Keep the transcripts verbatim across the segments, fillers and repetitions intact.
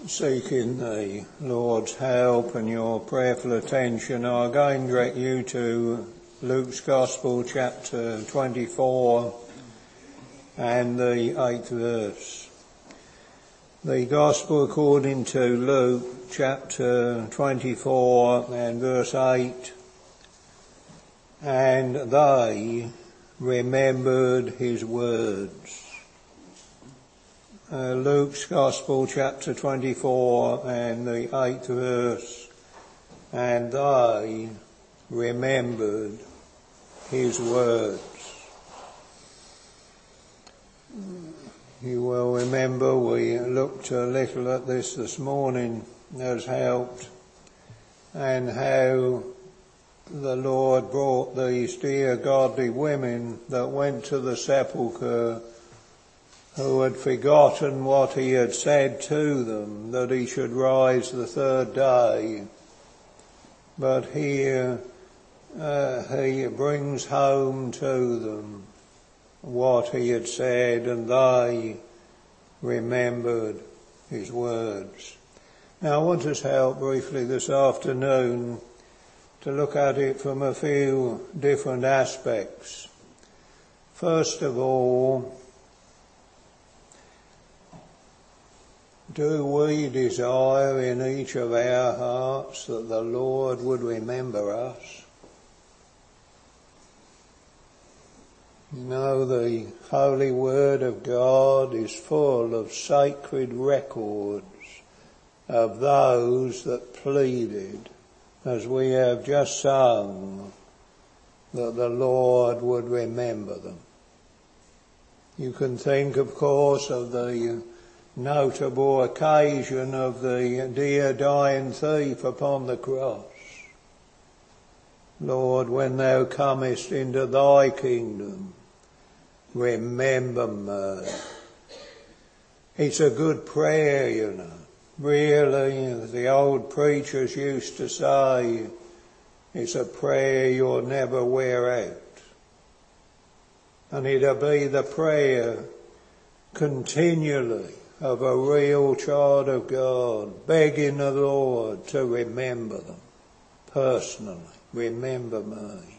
seeking the Lord's help and your prayerful attention, I again direct you to Luke's Gospel, chapter twenty-four and the eighth verse. The Gospel according to Luke, chapter twenty-four and verse eight. And they remembered his words. Uh, Luke's Gospel, chapter twenty-four and the eighth verse. And they remembered his words. You will remember we looked a little at this this morning as helped, and how the Lord brought these dear godly women that went to the sepulchre, who had forgotten what he had said to them, that he should rise the third day. But here uh, he brings home to them what he had said, and they remembered his words. Now I want us to help briefly this afternoon to look at it from a few different aspects. First of all, do we desire in each of our hearts that the Lord would remember us? You know, the Holy Word of God is full of sacred records of those that pleaded, as we have just sung, that the Lord would remember them. You can think, of course, of the notable occasion of the dear dying thief upon the cross. Lord, when thou comest into thy kingdom, remember me. It's a good prayer, you know. Really, the old preachers used to say, it's a prayer you'll never wear out. And it'll be the prayer continually of a real child of God, begging the Lord to remember them personally. Remember me.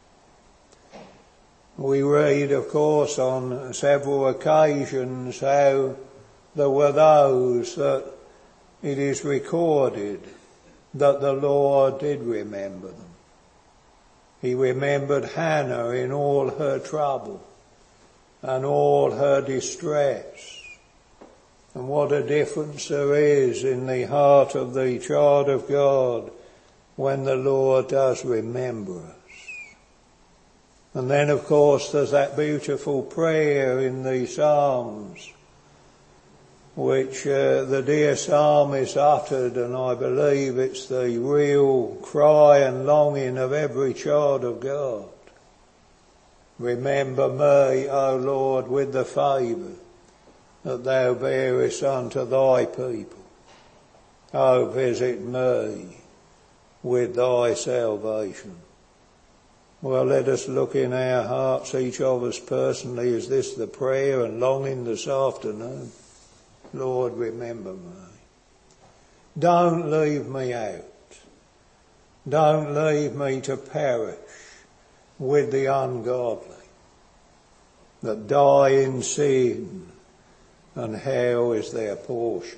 We read, of course, on several occasions how there were those that it is recorded that the Lord did remember them. He remembered Hannah in all her trouble and all her distress. And what a difference there is in the heart of the child of God when the Lord does remember us. And then, of course, there's that beautiful prayer in the Psalms, which uh, the dear psalmist uttered, and I believe it's the real cry and longing of every child of God. Remember me, O Lord, with the favour that thou bearest unto thy people. O visit me with thy salvation. Well, let us look in our hearts, each of us personally, is this the prayer and longing this afternoon? Lord, remember me. Don't leave me out. Don't leave me to perish with the ungodly that die in sin, and hell is their portion.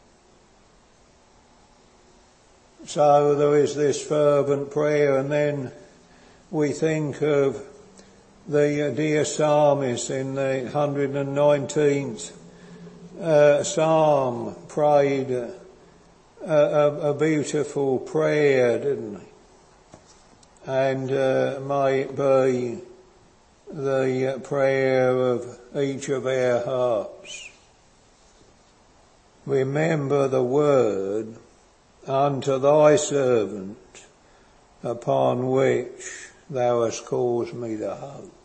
So there is this fervent prayer, and then we think of the dear psalmist in the one hundred nineteenth uh, psalm prayed a, a, a beautiful prayer, didn't he? And uh, may it be the prayer of each of our hearts. Remember the word unto thy servant, upon which thou hast caused me to hope.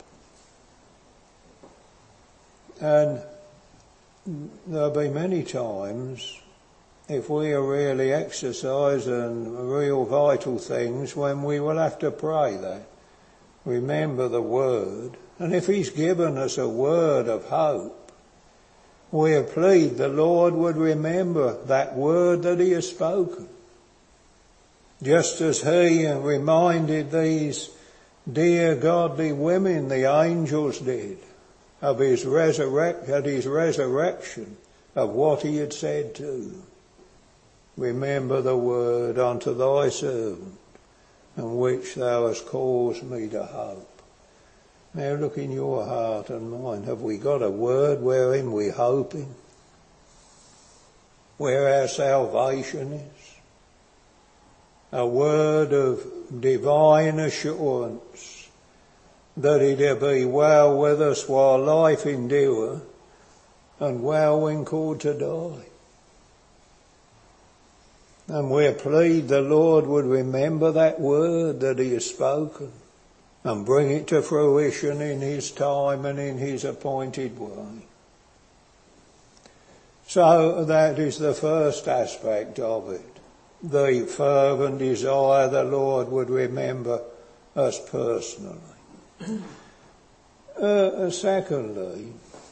And there'll be many times, if we are really exercising real vital things, when we will have to pray that. Remember the word. And if he's given us a word of hope, we plead the Lord would remember that word that he has spoken. Just as he reminded these dear godly women, the angels did, of his resurrect, at his resurrection, of what he had said to them. Remember the word unto thy servant, and which thou hast caused me to hope. Now look in your heart and mine. Have we got a word wherein we're hoping? Where our salvation is? A word of divine assurance that it'll be well with us while life endure and well when called to die. And we plead the Lord would remember that word that he has spoken and bring it to fruition in his time and in his appointed way. So that is the first aspect of it. The fervent desire the Lord would remember us personally. Uh, secondly,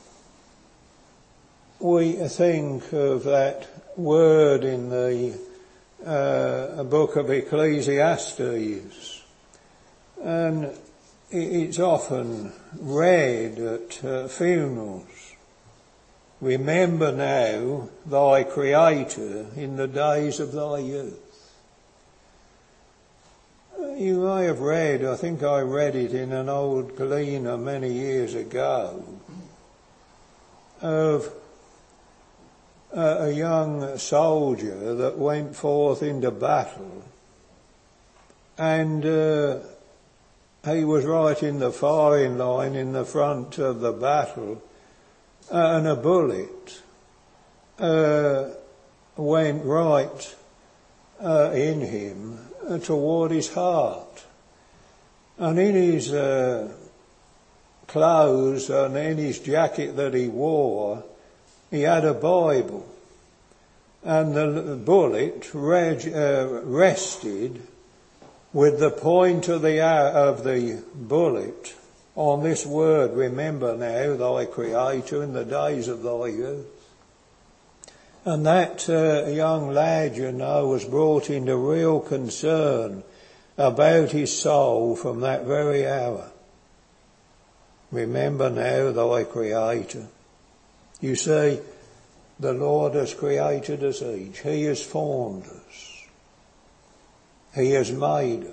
we think of that word in the uh, book of Ecclesiastes, and it's often read at uh, funerals. Remember now thy Creator in the days of thy youth. You may have read, I think I read it in an old Gleaner many years ago, of a young soldier that went forth into battle, and uh, he was right in the firing line in the front of the battle, uh, and a bullet uh, went right uh, in him uh, toward his heart. And in his uh, clothes and in his jacket that he wore, he had a Bible. And the bullet reg- uh, rested with the point of the, uh, of the bullet on this word, remember now thy Creator in the days of thy youth. And that uh, young lad, you know, was brought into real concern about his soul from that very hour. Remember now thy Creator. You see, the Lord has created us each. He has formed us. He has made us.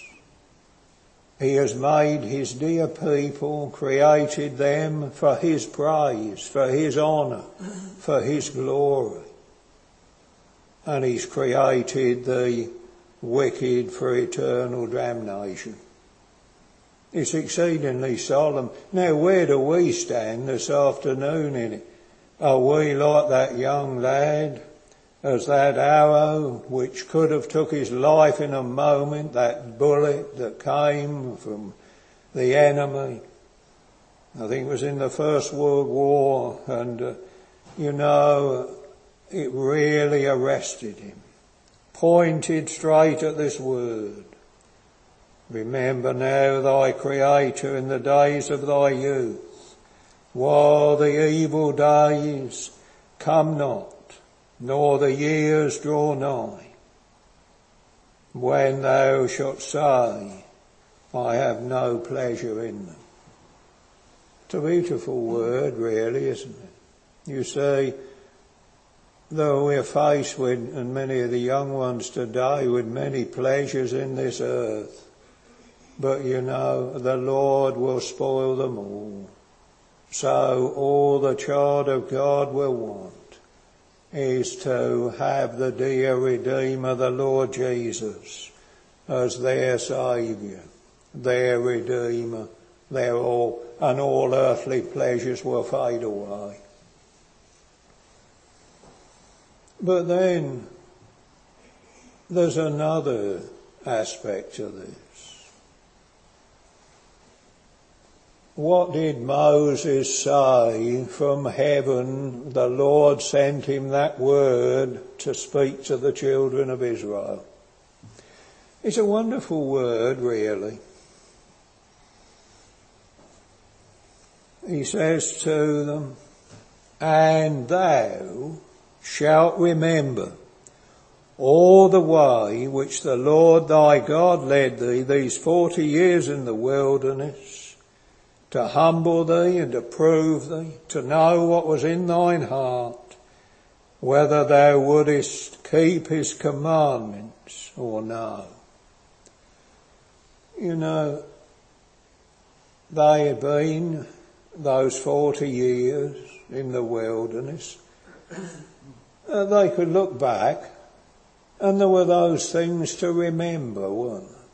He has made his dear people, created them for his praise, for his honour, for his glory. And he's created the wicked for eternal damnation. It's exceedingly solemn. Now, where do we stand this afternoon in it? Are we like that young lad, as that arrow which could have took his life in a moment, that bullet that came from the enemy? I think it was in the First World War, and uh, you know, it really arrested him. Pointed straight at this word. Remember now thy Creator in the days of thy youth, while the evil days come not, nor the years draw nigh, when thou shalt say, I have no pleasure in them. It's a beautiful word, really, isn't it? You see, though we're faced with, and many of the young ones today, with many pleasures in this earth, but you know, the Lord will spoil them all. So all the child of God will want is to have the dear Redeemer, the Lord Jesus, as their Saviour, their Redeemer, their all, and all earthly pleasures will fade away. But then there's another aspect to this. What did Moses say from heaven? The Lord sent him that word to speak to the children of Israel. It's a wonderful word, really. He says to them, and thou shalt remember all the way which the Lord thy God led thee these forty years in the wilderness, to humble thee and to prove thee, to know what was in thine heart, whether thou wouldest keep his commandments or no. You know, they had been those forty years in the wilderness. Uh, they could look back and there were those things to remember, weren't there?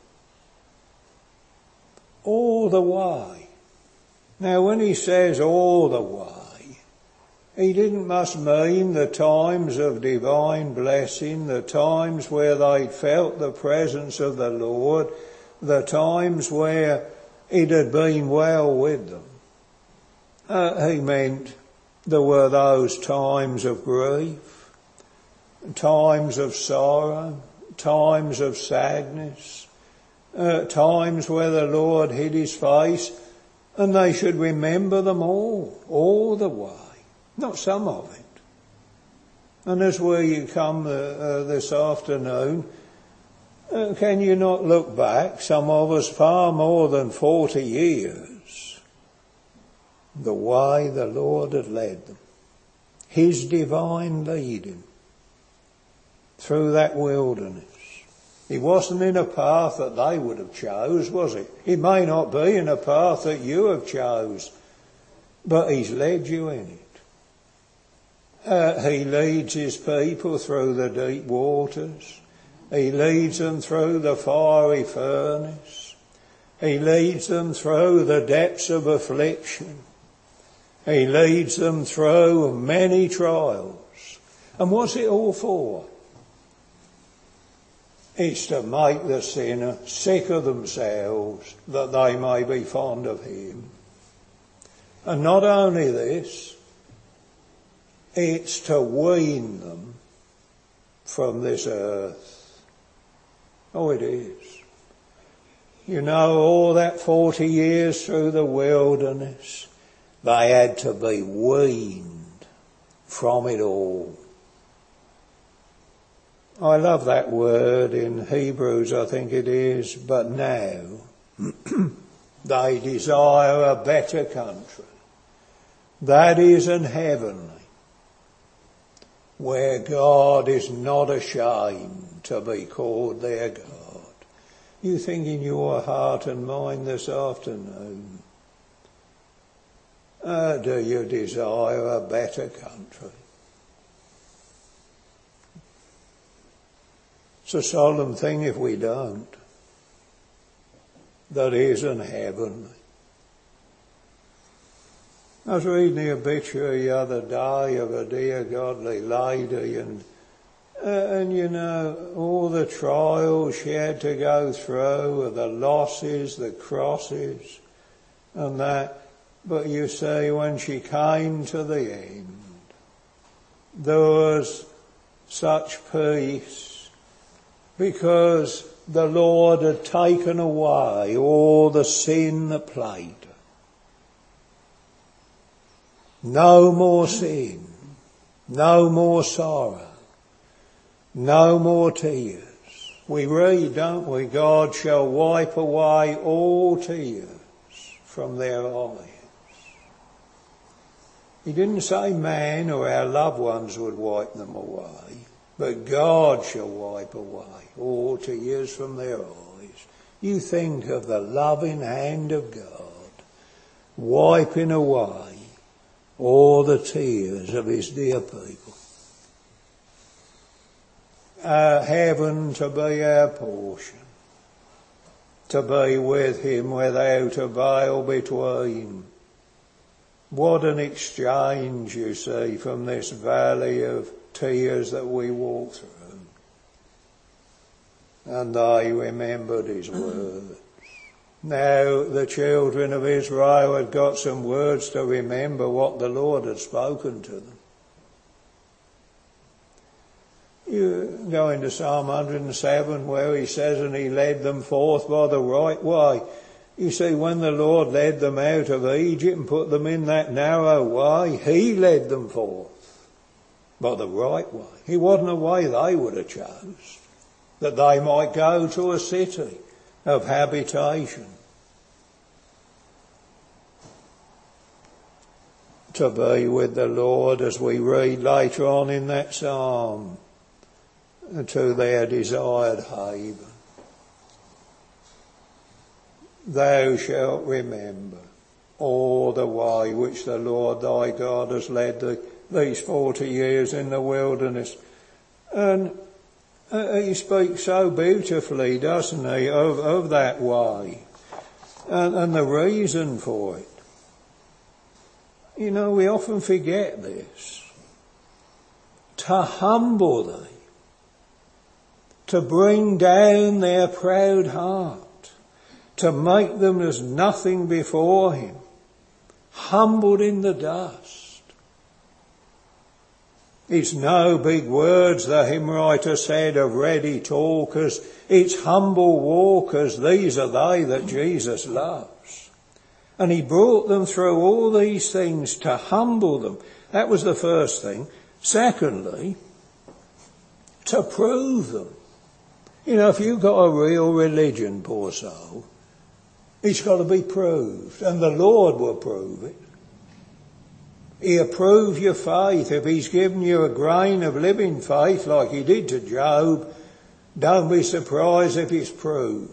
All the way. Now when he says all the way, he didn't must mean the times of divine blessing, the times where they felt the presence of the Lord, the times where it had been well with them. Uh, he meant there were those times of grief, times of sorrow, times of sadness, uh, times where the Lord hid his face, and they should remember them all, all the way, not some of it. And as we come uh, uh, this afternoon, uh, can you not look back, some of us far more than forty years, the way the Lord had led them, his divine leading through that wilderness. He wasn't in a path that they would have chose, was it? He may not be in a path that you have chose, but he's led you in it. Uh, he leads his people through the deep waters. He leads them through the fiery furnace. He leads them through the depths of affliction. He leads them through many trials. And what's it all for? It's to make the sinner sick of themselves, that they may be fond of him. And not only this, it's to wean them from this earth. Oh, it is. You know, all that forty years through the wilderness, they had to be weaned from it all. I love that word in Hebrews, I think it is, but now they desire a better country, that is an heavenly, where God is not ashamed to be called their God. You think in your heart and mind this afternoon, uh, do you desire a better country? It's a solemn thing if we don't. That isn't heavenly. I was reading the obituary the other day of a dear godly lady, and uh, and you know, all the trials she had to go through, the losses, the crosses, and that. But you see, when she came to the end, there was such peace, because the Lord had taken away all the sin that plagued her. No more sin, no more sorrow, no more tears. We read, don't we, God shall wipe away all tears from their eyes. He didn't say man or our loved ones would wipe them away, but God shall wipe away all tears from their eyes. You think of the loving hand of God wiping away all the tears of his dear people. Uh, heaven to be our portion, to be with him without a veil between. What an exchange, you see, from this valley of tears that we walk through. And they remembered his words. Now the children of Israel had got some words to remember what the Lord had spoken to them. You go into Psalm one hundred and seven where he says, and he led them forth by the right way. You see, when the Lord led them out of Egypt and put them in that narrow way, he led them forth by the right way. It wasn't a way they would have chose, that they might go to a city of habitation, to be with the Lord, as we read later on in that psalm, to their desired haven. Thou shalt remember all the way which the Lord thy God has led thee these forty years in the wilderness. And uh, he speaks so beautifully, doesn't he, of, of that way and, and the reason for it. You know, we often forget this. To humble thee, to bring down their proud heart, to make them as nothing before him, humbled in the dust. It's no big words, the hymn writer said, of ready talkers. It's humble walkers. These are they that Jesus loves. And he brought them through all these things to humble them. That was the first thing. Secondly, to prove them. You know, if you've got a real religion, poor soul, it's got to be proved, and the Lord will prove it. He'll prove your faith. If he's given you a grain of living faith like he did to Job, don't be surprised if it's proved.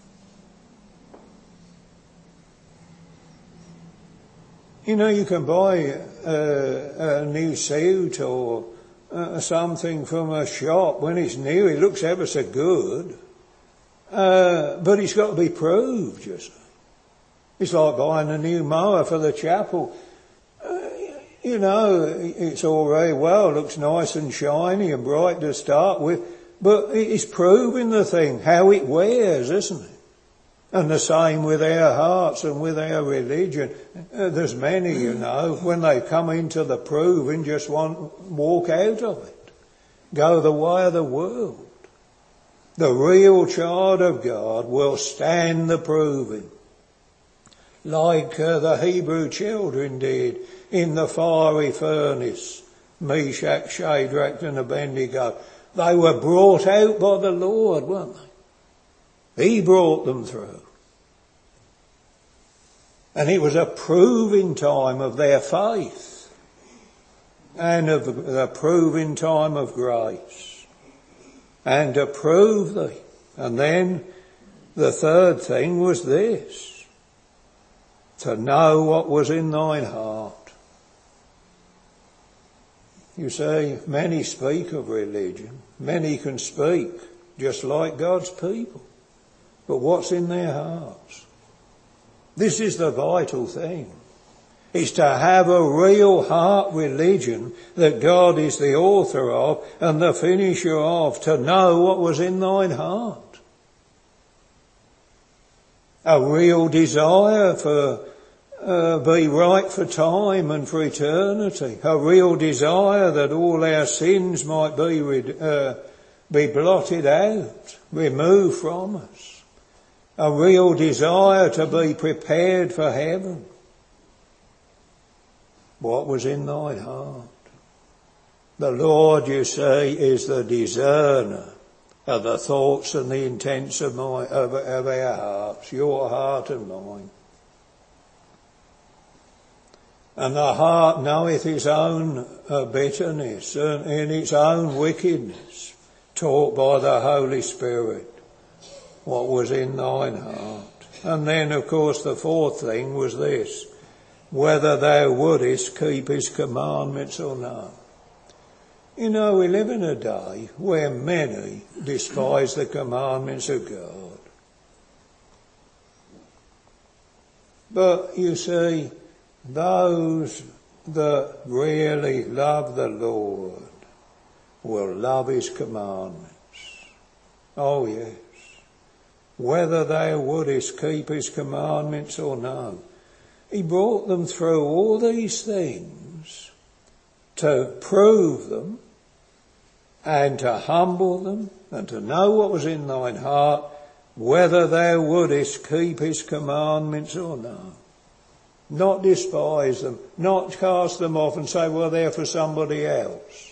You know, you can buy a, a new suit or uh, something from a shop. When it's new, it looks ever so good. Uh, but it's got to be proved, you see. It's like buying a new mower for the chapel. Uh, you know, it's all very well, looks nice and shiny and bright to start with, but it's proving the thing, how it wears, isn't it? And the same with our hearts and with our religion. Uh, there's many, you know, when they come into the proving, just want walk out of it, go the way of the world. The real child of God will stand the proving, like uh, the Hebrew children did in the fiery furnace, Meshach, Shadrach and Abednego. They were brought out by the Lord, weren't they? He brought them through. And it was a proving time of their faith and of the proving time of grace. And to prove thee. And then the third thing was this, to know what was in thine heart. You see, many speak of religion. Many can speak just like God's people. But what's in their hearts? This is the vital thing. Is to have a real heart religion that God is the author of and the finisher of, to know what was in thine heart. A real desire for uh, be right for time and for eternity. A real desire that all our sins might be uh, be blotted out, removed from us. A real desire to be prepared for heaven. What was in thine heart? The Lord, you say, is the discerner of the thoughts and the intents of, my, of, of our hearts, your heart and mine. And the heart knoweth its own uh, bitterness and in its own wickedness, taught by the Holy Spirit what was in thine heart. And then, of course, the fourth thing was this, whether thou wouldest keep his commandments or not. You know, we live in a day where many despise the commandments of God. But you see, those that really love the Lord will love his commandments. Oh yes. Whether thou wouldest keep his commandments or not. He brought them through all these things to prove them and to humble them and to know what was in thine heart whether thou wouldest keep his commandments or no. Not despise them, not cast them off and say, well, they're for somebody else.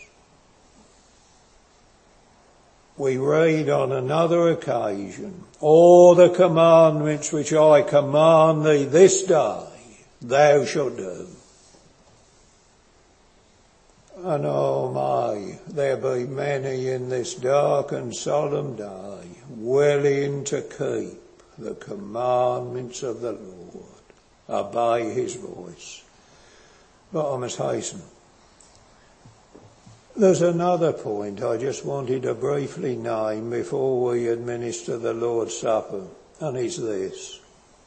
We read on another occasion, all the commandments which I command thee this day, thou shalt do. And oh may there be many in this dark and solemn day willing to keep the commandments of the Lord, obey his voice. But I must hasten. There's another point I just wanted to briefly name before we administer the Lord's Supper, and it's this.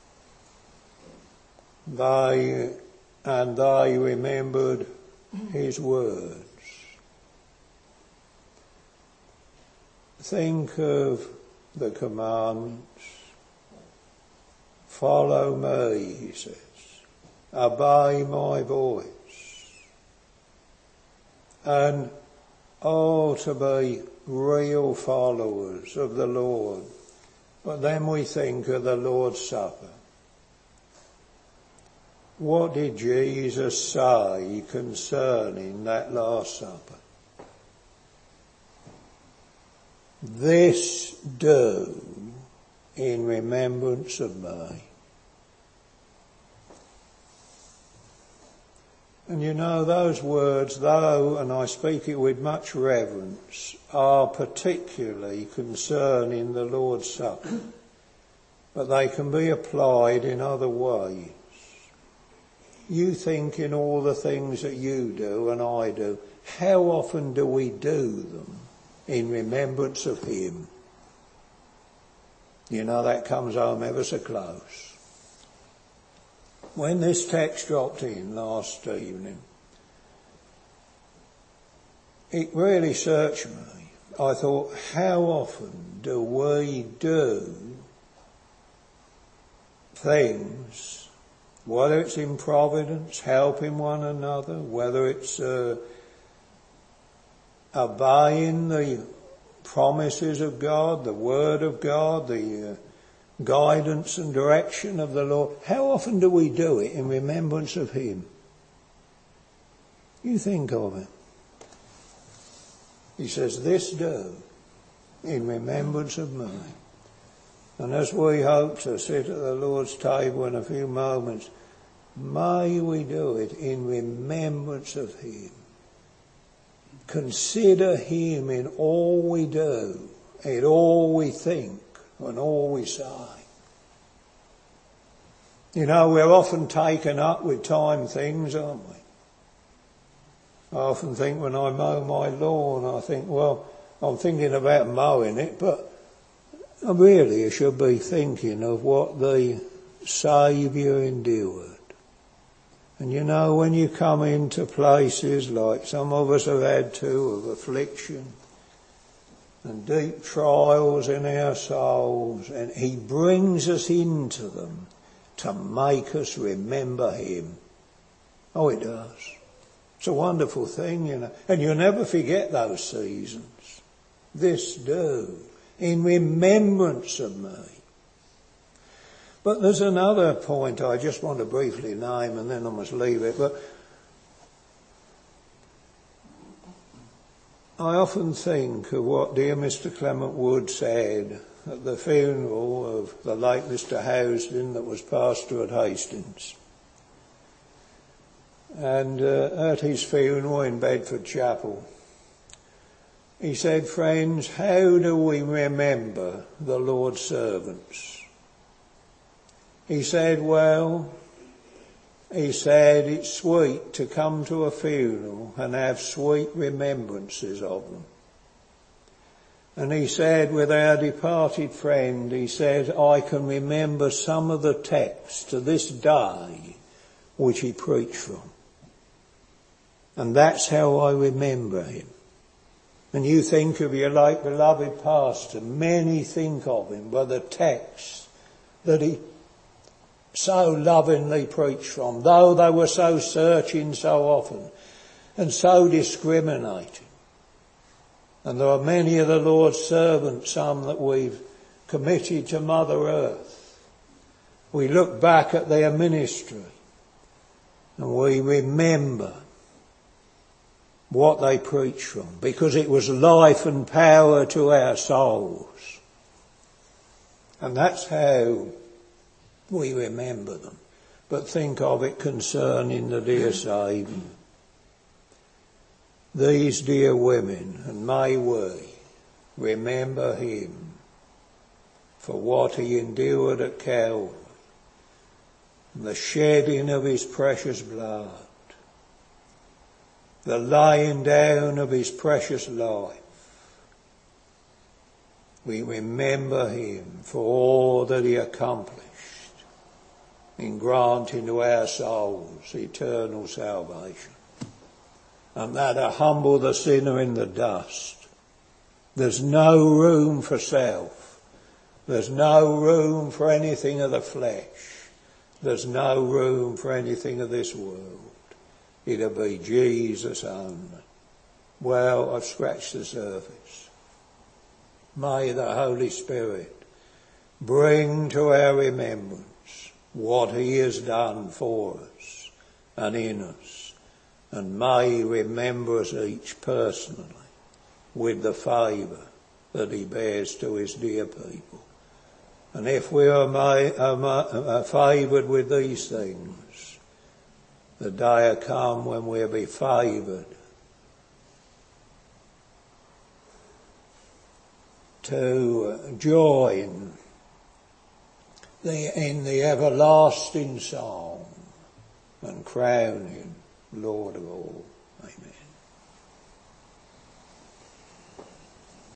They, and they remembered his words. Think of the commandments. Follow me, he says. Obey my voice. And oh, to be real followers of the Lord. But then we think of the Lord's Supper. What did Jesus say concerning that Last Supper? This do in remembrance of me. And you know, those words, though, and I speak it with much reverence, are particularly concerning the Lord's Supper. But they can be applied in other ways. You think in all the things that you do and I do, how often do we do them in remembrance of him? You know, that comes home ever so close. When this text dropped in last evening, it really searched me. I thought, how often do we do things, whether it's in providence, helping one another, whether it's uh, obeying the promises of God, the word of God, the uh, guidance and direction of the Lord. How often do we do it in remembrance of him? You think of it. He says, this do in remembrance of me. And as we hope to sit at the Lord's table in a few moments, may we do it in remembrance of him. Consider him in all we do, in all we think, and all we say. You know, we're often taken up with time things, aren't we? I often think when I mow my lawn, I think, well, I'm thinking about mowing it, but I really should be thinking of what the Saviour endured. And you know, when you come into places like some of us have had to, of affliction and deep trials in our souls, and he brings us into them to make us remember him. Oh, it does. It's a wonderful thing, you know. And you'll never forget those seasons. This do in remembrance of me. But there's another point I just want to briefly name, and then I must leave it. But I often think of what dear Mister Clement Wood said at the funeral of the late Mister Housden that was pastor at Hastings. And uh, at his funeral in Bedford Chapel, he said, friends, how do we remember the Lord's servants? He said, well, he said, it's sweet to come to a funeral and have sweet remembrances of them. And he said, with our departed friend, he said, I can remember some of the texts to this day which he preached from. And that's how I remember him. And you think of your late beloved pastor, many think of him by the texts that he so lovingly preached from, though they were so searching so often and so discriminating. And there are many of the Lord's servants, some that we've committed to Mother Earth. We look back at their ministry and we remember what they preached from, because it was life and power to our souls. And that's how we remember them. But think of it concerning the dear Saviour. These dear women, and may we remember him for what he endured at Calvary, and the shedding of his precious blood, the laying down of his precious life. We remember him for all that he accomplished in granting to our souls eternal salvation. And that to humble the sinner in the dust. There's no room for self. There's no room for anything of the flesh. There's no room for anything of this world. It'll be Jesus only. Well, I've scratched the surface. May the Holy Spirit bring to our remembrance what he has done for us and in us, and may he remember us each personally with the favour that he bears to his dear people. And if we are, are, are favoured with these things, the day will come when we'll be favoured to join the, in the everlasting song and crown him Lord of all. Amen.